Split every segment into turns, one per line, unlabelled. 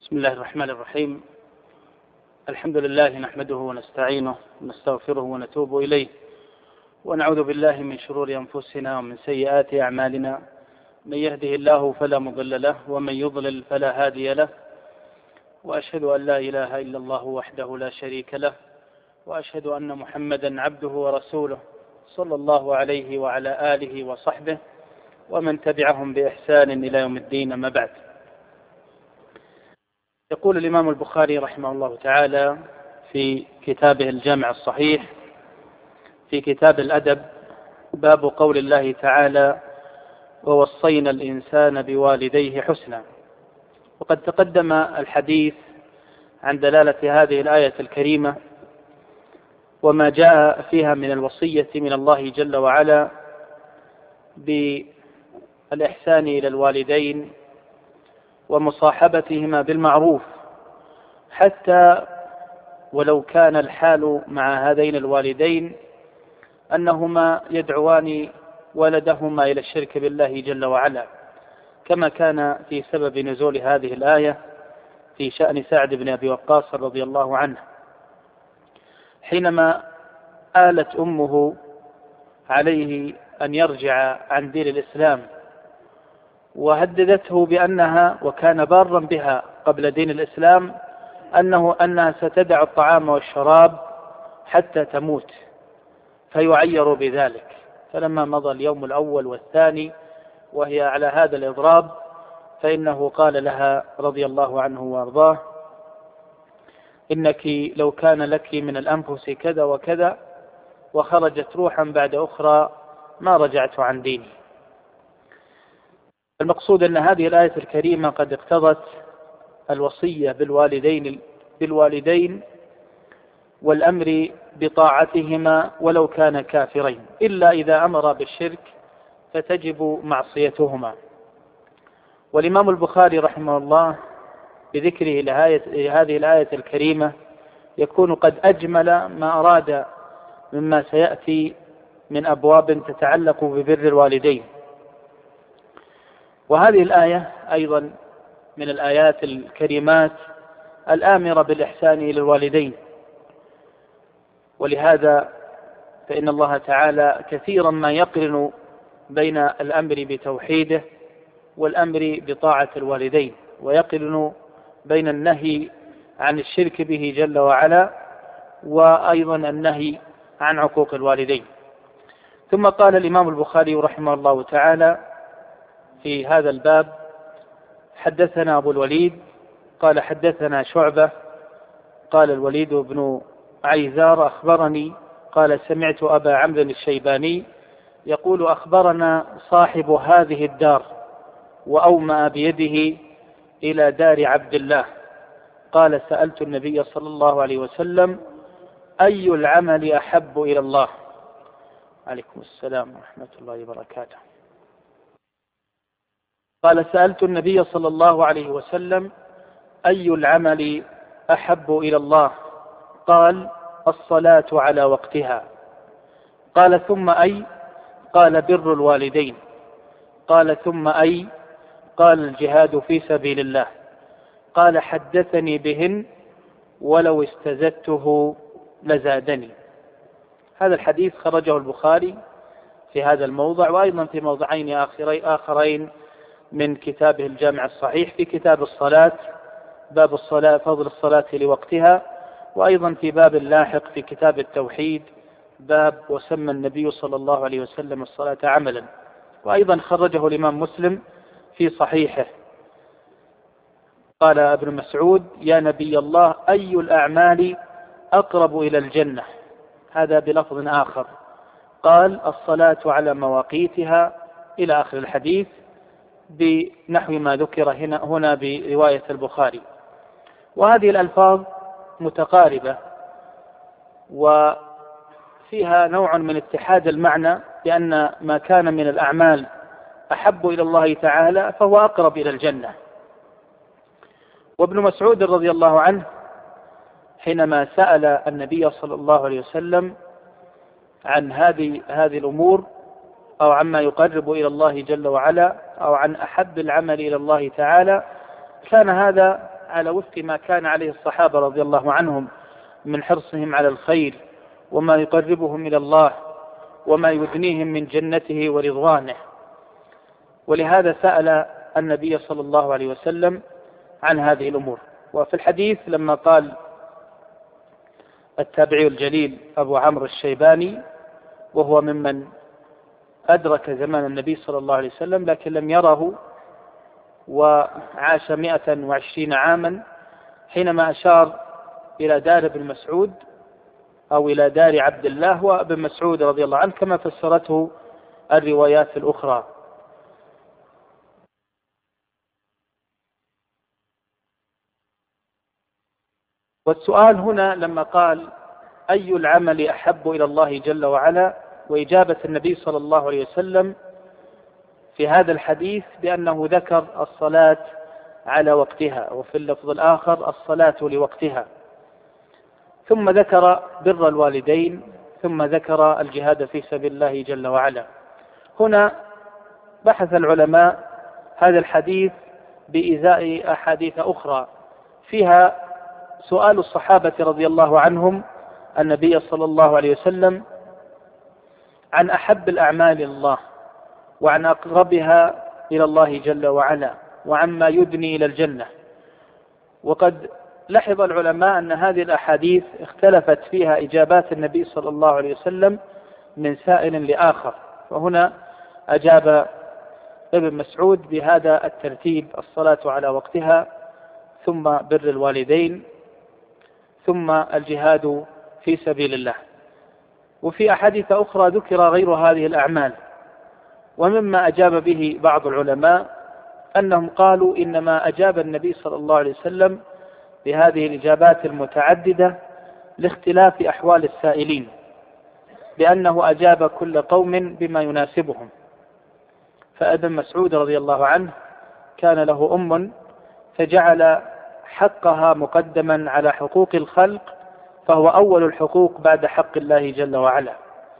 بسم الله الرحمن الرحيم. الحمد لله نحمده ونستعينه ونستغفره ونتوب إليه، ونعوذ بالله من شرور أنفسنا ومن سيئات أعمالنا. من يهده الله فلا مضل له، ومن يضلل فلا هادي له، وأشهد أن لا إله إلا الله وحده لا شريك له، وأشهد أن محمدا عبده ورسوله صلى الله عليه وعلى آله وصحبه ومن تبعهم بإحسان إلى يوم الدين. أما بعد، يقول الإمام البخاري رحمه الله تعالى في كتابه الجامع الصحيح في كتاب الأدب: باب قول الله تعالى: ووصينا الإنسان بوالديه حسنا. وقد تقدم الحديث عن دلالة هذه الآية الكريمة وما جاء فيها من الوصية من الله جل وعلا بالإحسان إلى الوالدين ومصاحبتهما بالمعروف، حتى ولو كان الحال مع هذين الوالدين أنهما يدعوان ولدهما إلى الشرك بالله جل وعلا، كما كان في سبب نزول هذه الآية في شأن سعد بن أبي وقاص رضي الله عنه، حينما آلت أمه عليه أن يرجع عن دين الإسلام، وهددته بأنها، وكان بارا بها قبل دين الإسلام، أنها ستدع الطعام والشراب حتى تموت فيعير بذلك. فلما مضى اليوم الأول والثاني وهي على هذا الإضراب، فإنه قال لها رضي الله عنه وأرضاه: إنك لو كان لك من الأنفس كذا وكذا وخرجت روحا بعد أخرى ما رجعت عن ديني. المقصود أن هذه الآية الكريمة قد اقتضت الوصية بالوالدين والأمر بطاعتهما ولو كان كافرين، إلا إذا أمر بالشرك فتجب معصيتهما. والإمام البخاري رحمه الله بذكره لهذه الآية الكريمة يكون قد أجمل ما أراد مما سيأتي من أبواب تتعلق ببر الوالدين. وهذه الآية أيضا من الآيات الكريمات الآمرة بالإحسان إلى الوالدين، ولهذا فإن الله تعالى كثيرا ما يقرن بين الأمر بتوحيده والأمر بطاعة الوالدين، ويقرن بين النهي عن الشرك به جل وعلا وأيضا النهي عن عقوق الوالدين. ثم قال الإمام البخاري رحمه الله تعالى في هذا الباب: حدثنا أبو الوليد قال حدثنا شعبة قال الوليد بن عيزار أخبرني قال سمعت أبا عمرو الشيباني يقول: أخبرنا صاحب هذه الدار وأومأ بيده إلى دار عبد الله قال: سألت النبي صلى الله عليه وسلم: أي العمل أحب إلى الله؟ عليكم السلام ورحمة الله وبركاته. قال: سألت النبي صلى الله عليه وسلم: أي العمل أحب إلى الله؟ قال: الصلاة على وقتها. قال: ثم أي؟ قال: بر الوالدين. قال: ثم أي؟ قال: الجهاد في سبيل الله. قال: حدثني بهن ولو استزدته لزادني. هذا الحديث خرجه البخاري في هذا الموضع، وأيضا في موضعين آخرين من كتابه الجامع الصحيح في كتاب الصلاة، باب الصلاة، فضل الصلاة لوقتها، وأيضا في باب لاحق في كتاب التوحيد، باب وسمى النبي صلى الله عليه وسلم الصلاة عملا. وأيضا خرجه الإمام مسلم في صحيحه. قال ابن مسعود: يا نبي الله، أي الأعمال أقرب إلى الجنة؟ هذا بلفظ آخر. قال: الصلاة على مواقيتها، إلى آخر الحديث بنحو ما ذكر هنا برواية البخاري. وهذه الألفاظ متقاربة وفيها نوع من اتحاد المعنى، لأن ما كان من الأعمال أحب إلى الله تعالى فهو أقرب إلى الجنة. وابن مسعود رضي الله عنه حينما سأل النبي صلى الله عليه وسلم عن هذه الأمور، أو عما يقرب إلى الله جل وعلا، أو عن أحب العمل إلى الله تعالى، كان هذا على وفق ما كان عليه الصحابة رضي الله عنهم من حرصهم على الخير وما يقربهم إلى الله وما يدنيهم من جنته ورضوانه. ولهذا سأل النبي صلى الله عليه وسلم عن هذه الأمور. وفي الحديث لما قال التابعي الجليل أبو عمرو الشيباني، وهو ممن أدرك زمان النبي صلى الله عليه وسلم لكن لم يره وعاش 120 عاما، حينما أشار إلى دار ابن مسعود أو إلى دار عبد الله وابن مسعود رضي الله عنه كما فسرته الروايات الأخرى. والسؤال هنا لما قال أي العمل أحب إلى الله جل وعلا، وإجابة النبي صلى الله عليه وسلم في هذا الحديث بأنه ذكر الصلاة على وقتها، وفي اللفظ الآخر الصلاة لوقتها، ثم ذكر بر الوالدين، ثم ذكر الجهاد في سبيل الله جل وعلا. هنا بحث العلماء هذا الحديث بإزاء أحاديث أخرى فيها سؤال الصحابة رضي الله عنهم النبي صلى الله عليه وسلم عن أحب الأعمال إلى الله وعن أقربها إلى الله جل وعلا وعما يدني إلى الجنة. وقد لاحظ العلماء أن هذه الأحاديث اختلفت فيها إجابات النبي صلى الله عليه وسلم من سائل لآخر، وهنا أجاب ابن مسعود بهذا الترتيب: الصلاة على وقتها، ثم بر الوالدين، ثم الجهاد في سبيل الله. وفي أحاديث أخرى ذكر غير هذه الأعمال. ومما أجاب به بعض العلماء أنهم قالوا إنما أجاب النبي صلى الله عليه وسلم بهذه الإجابات المتعددة لاختلاف أحوال السائلين، بأنه أجاب كل قوم بما يناسبهم. فابن مسعود رضي الله عنه كان له أم فجعل حقها مقدما على حقوق الخلق، فهو أول الحقوق بعد حق الله جل وعلا.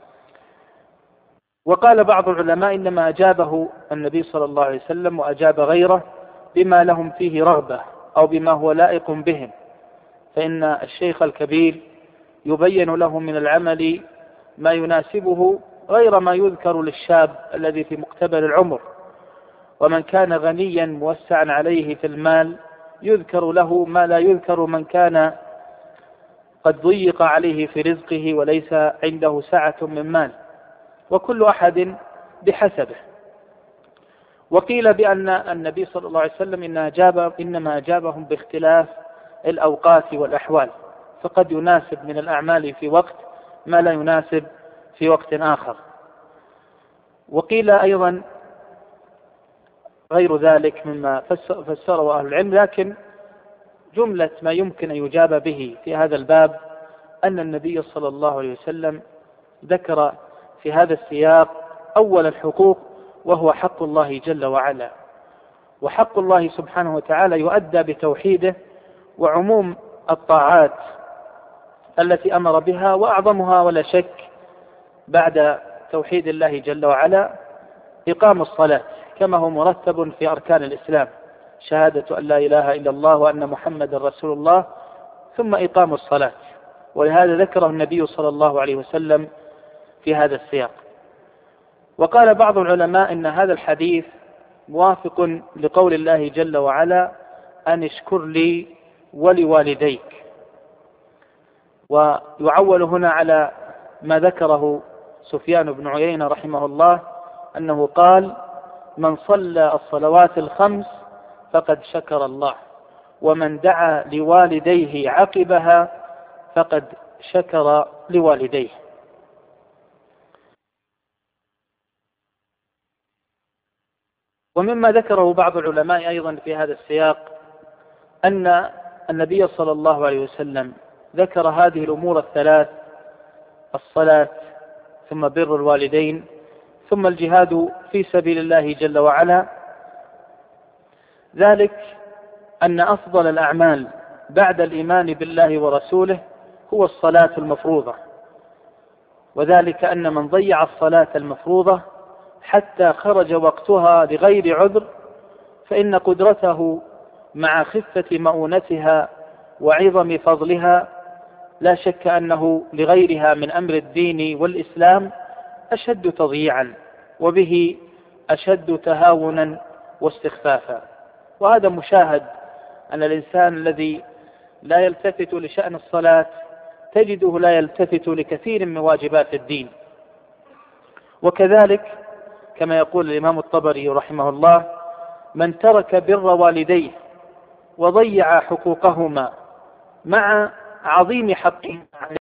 وقال بعض العلماء إنما أجابه النبي صلى الله عليه وسلم وأجاب غيره بما لهم فيه رغبة أو بما هو لائق بهم، فإن الشيخ الكبير يبين له من العمل ما يناسبه غير ما يذكر للشاب الذي في مقتبل العمر. ومن كان غنيا موسعا عليه في المال يذكر له ما لا يذكر من كان قد ضيق عليه في رزقه وليس عنده سعة من مال، وكل أحد بحسبه. وقيل بأن النبي صلى الله عليه وسلم إنما أجابهم باختلاف الأوقات والأحوال، فقد يناسب من الأعمال في وقت ما لا يناسب في وقت آخر. وقيل أيضا غير ذلك مما فسره أهل العلم، لكن جملة ما يمكن أن يجاب به في هذا الباب أن النبي صلى الله عليه وسلم ذكر في هذا السياق أول الحقوق وهو حق الله جل وعلا. وحق الله سبحانه وتعالى يؤدى بتوحيده وعموم الطاعات التي أمر بها، وأعظمها ولا شك بعد توحيد الله جل وعلا إقام الصلاة كما هو مرتب في أركان الإسلام: شهادة أن لا إله إلا الله وأن محمد رسول الله، ثم إقام الصلاة. ولهذا ذكره النبي صلى الله عليه وسلم في هذا السياق. وقال بعض العلماء إن هذا الحديث موافق لقول الله جل وعلا: أن اشكر لي ولوالديك. ويعول هنا على ما ذكره سفيان بن عيينة رحمه الله أنه قال: من صلى الصلوات الخمس فقد شكر الله، ومن دعا لوالديه عقبها فقد شكر لوالديه. ومما ذكره بعض العلماء أيضا في هذا السياق أن النبي صلى الله عليه وسلم ذكر هذه الأمور الثلاث: الصلاة، ثم بر الوالدين، ثم الجهاد في سبيل الله جل وعلا، ذلك أن أفضل الأعمال بعد الإيمان بالله ورسوله هو الصلاة المفروضة. وذلك أن من ضيع الصلاة المفروضة حتى خرج وقتها لغير عذر فإن قدرته مع خفة مؤونتها وعظم فضلها لا شك أنه لغيرها من أمر الدين والإسلام أشد تضييعا، وبه أشد تهاونا واستخفافا. وهذا مشاهد أن الإنسان الذي لا يلتفت لشأن الصلاة تجده لا يلتفت لكثير من واجبات الدين. وكذلك كما يقول الإمام الطبري رحمه الله: من ترك بر والديه وضيع حقوقهما مع عظيم حقهما